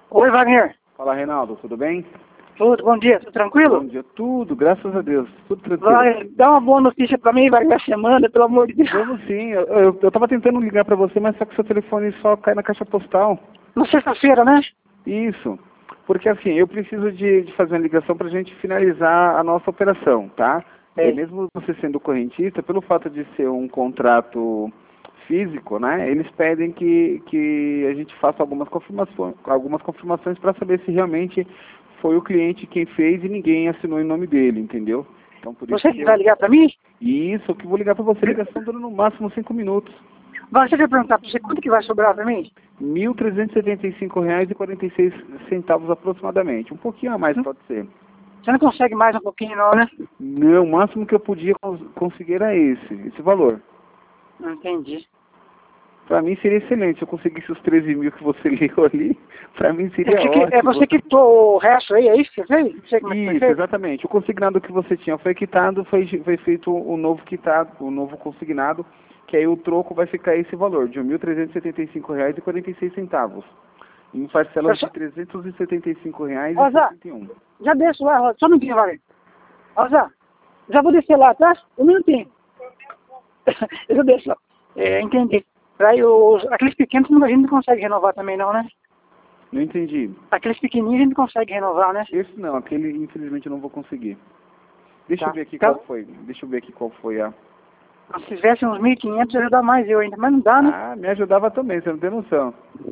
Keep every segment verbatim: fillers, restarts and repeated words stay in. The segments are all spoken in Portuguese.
Oi, Wagner. Fala, Reinaldo, tudo bem? Tudo, bom dia, tudo tranquilo? Bom dia, tudo, graças a Deus, tudo tranquilo. Vai, dá uma boa notícia pra mim, Wagner, a semana, pelo amor de Deus. Vamos sim, eu, eu, eu tava tentando ligar pra você, mas só que seu telefone só cai na caixa postal. Na sexta-feira, né? Isso, porque assim, eu preciso de, de fazer uma ligação pra gente finalizar a nossa operação, tá? É. É, mesmo você sendo correntista, pelo fato de ser um contrato físico, né, eles pedem que, que a gente faça algumas confirmações, algumas confirmações para saber se realmente foi o cliente quem fez e ninguém assinou em nome dele, entendeu? Então, por isso Você que que eu... vai ligar pra mim? Isso, que eu vou ligar para você, ligação dura no máximo cinco minutos. Você quer perguntar pra você quanto que vai sobrar pra mim? mil trezentos e setenta e cinco reais e quarenta e seis centavos aproximadamente. Um pouquinho a mais Hum? pode ser. Você não consegue mais um pouquinho não, né? Não, o máximo que eu podia cons conseguir era esse, esse valor. Não entendi. Para mim seria excelente. Se eu conseguisse os treze mil que você leu ali, para mim seria É, que, ótimo. é você que quitou o resto aí, é isso que você fez? Não sei como é que foi Isso, feito. exatamente. O consignado que você tinha foi quitado, foi, foi feito o novo quitado, o novo consignado, que aí o troco vai ficar esse valor, de mil trezentos e setenta e cinco reais e quarenta e seis centavos. Em parcelas Só- de trezentos e setenta e cinco reais e Rosa, sessenta e um. já desço lá, Rosa. Só um minutinho, Wagner. Rosa, já vou descer lá, tá? Um minutinho. Eu já desço lá. É, entendi. Aí os, aqueles pequenos a gente não consegue renovar também não, né? Não entendi. Aqueles pequenininhos a gente não consegue renovar, né? Esse não, aquele infelizmente eu não vou conseguir. Deixa Tá. eu ver aqui Então, qual foi. Deixa eu ver aqui qual foi a... se fizesse uns mil e quinhentos, ia ajudar mais eu ainda. Mas não dá, né? Ah, me ajudava também, você não tem noção.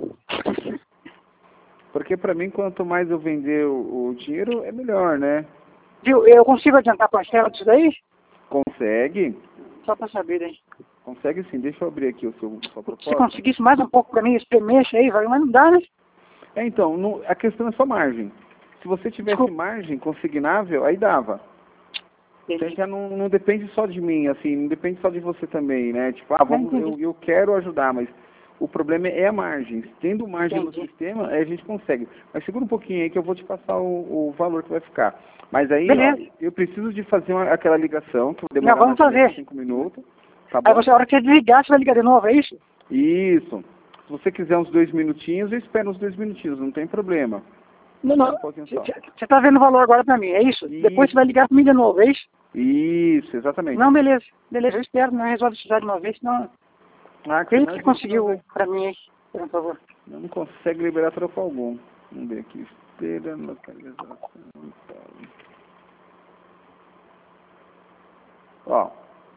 Porque pra mim, quanto mais eu vender o, o dinheiro, é melhor, né? Viu? Eu consigo adiantar a parcela disso daí? Consegue? Só pra saber, hein? Consegue sim. Deixa eu abrir aqui o seu, sua Se proposta. conseguisse mais um pouco pra mim, espremer aí, vai, mas não dá, né? É, então, não- a questão é só margem. Se você tivesse Desculpa. margem consignável, aí dava. Então já não, não depende só de mim, assim, não depende só de você também, né? Tipo, ah, vamos, Entendi. eu, eu quero ajudar, mas o problema é a margem. Tendo margem no Entendi. sistema, aí a gente consegue. Mas segura um pouquinho aí que eu vou te passar o, o valor que vai ficar. Mas aí, ó, Beleza. eu preciso de fazer uma- aquela ligação, que vai Não, demorar vamos mais ou menos fazer. cinco minutos. Tá Aí bom? você, a hora que você desligar, você vai ligar de novo, é isso? Isso. Se você quiser uns dois minutinhos, eu espero uns dois minutinhos, não tem problema. Não, Espera não. um pouquinho só. Você tá vendo o valor agora pra mim, é isso? Isso. Depois você vai ligar pra mim de novo, é isso? Isso, exatamente. Não, beleza. Beleza, eu espero, não resolve isso já de uma vez, senão... Ah, que Veja senão que a você gente conseguiu não, pra mim aí, por favor. não consegue liberar troco algum. Vamos ver aqui. Esteira, localização. Tal. Ó,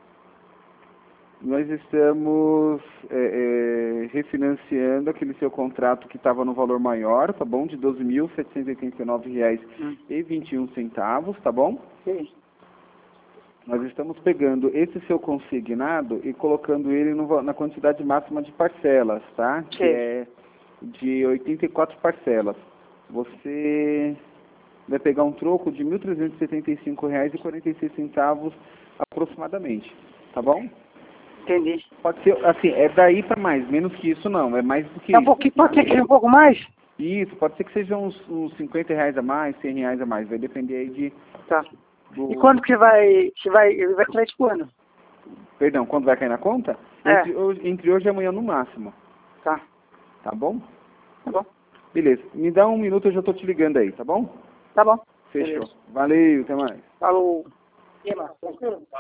nós estamos é, é, refinanciando aquele seu contrato que estava no valor maior, tá bom? De doze mil setecentos e oitenta e nove reais e vinte e um centavos, tá bom? Sim. Nós estamos pegando esse seu consignado e colocando ele no va- na quantidade máxima de parcelas, tá? Que Sim. é de oitenta e quatro parcelas. Você vai pegar um troco de mil trezentos e setenta e cinco reais e quarenta e seis centavos aproximadamente, tá bom? Entendi. Pode ser, assim, é daí para mais, menos que isso não, é mais do que É um isso. pouquinho, pode ser que seja um pouco mais? Isso, pode ser que seja uns, uns cinquenta reais a mais, cem reais a mais, vai depender aí de... Tá. Do... E quando que vai, que vai, vai sair de quando? Perdão, quando vai cair na conta? É. Entre hoje, entre hoje e amanhã no máximo, Tá. tá bom? Tá bom. Beleza, me dá um minuto, eu já tô te ligando aí, tá bom? Tá bom. Fechou. Beleza. Valeu, até mais. Falou. E aí, Marcos, tranquilo?